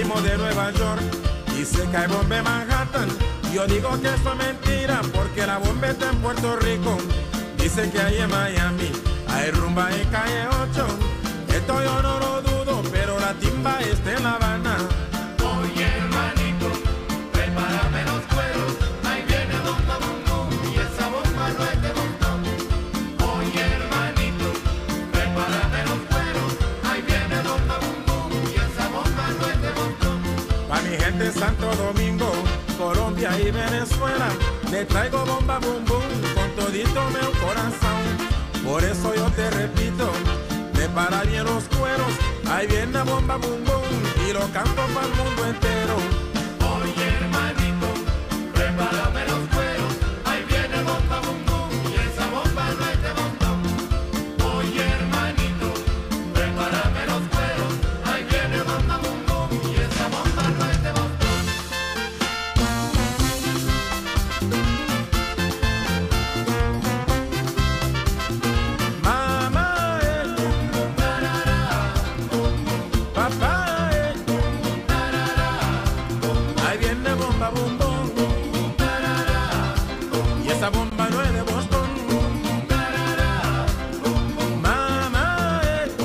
primo de Nueva York. Dice que hay bomba en Manhattan. Yo digo que eso es mentira porque la bomba está en Puerto Rico. Dice que hay en Miami, hay rumba en calle 8. Esto yo no lo dudo, pero la timba está en La Habana. Oye hermanito, prepárame los cueros, ahí viene bomba bum bum y esa bomba no es de montón. Oye hermanito, prepárame los cueros, ahí viene bomba bum bum y esa bomba no es de montón. Pa' mi gente de Santo Domingo, Colombia y Venezuela, le traigo bomba bum bum con todito meu corazón. Por eso yo te repito, prepara bien los cueros, ahí viene la bomba bum bum y lo canto para el mundo entero. Oye hermanito, prepárame los cueros, ahí viene bomba bum bum y esa bomba no es de montón. Oye hermanito, prepárame los cueros, ahí viene bomba bum bum y esa bomba no es de montón. Mamá, papá, ahí viene bomba bum bum y esa bomba no es de Boston. Mamá,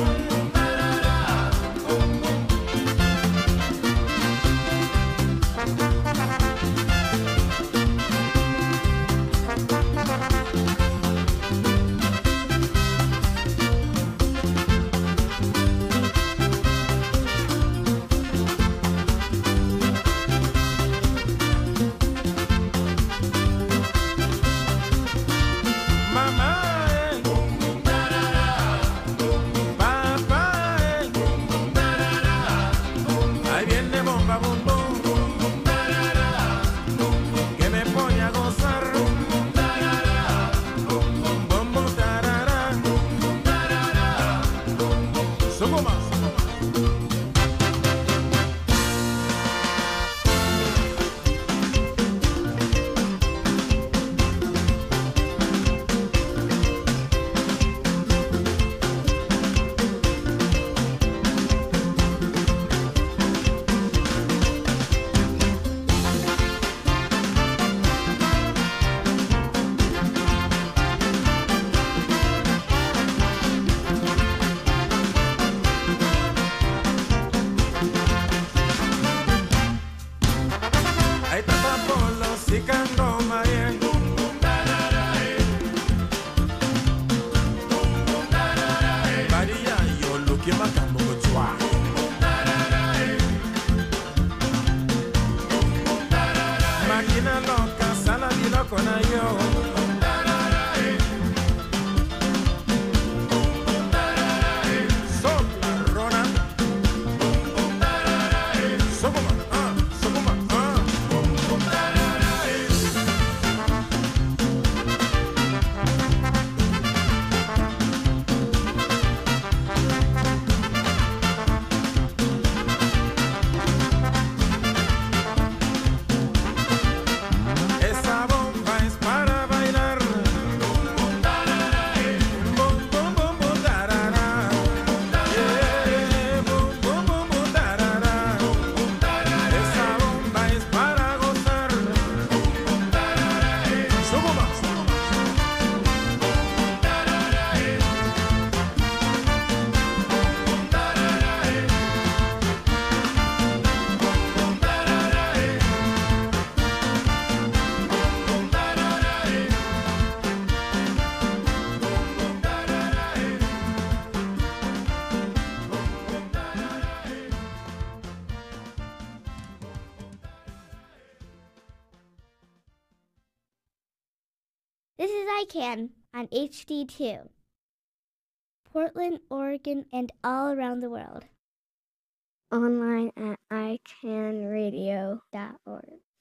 mamá, papá, ahí viene bomba bum bum que me pone a gozar. Bum bum tarara, Sukuma. Ahí está Polo, Sicando, María. María, yo lo que macambo chua. Máquina loca, sala di loco na yo. Sopla, Rona. Sokuma, Sokuma, esa bomba es para bailar. Bum, bum, bum, bum, tarara. Yeah, bum, bum, bum, bum, tarara. Esa bomba es para gozar. Sukuma. This is ICANN on HD2. Portland, Oregon, and all around the world. Online at icanradio.org.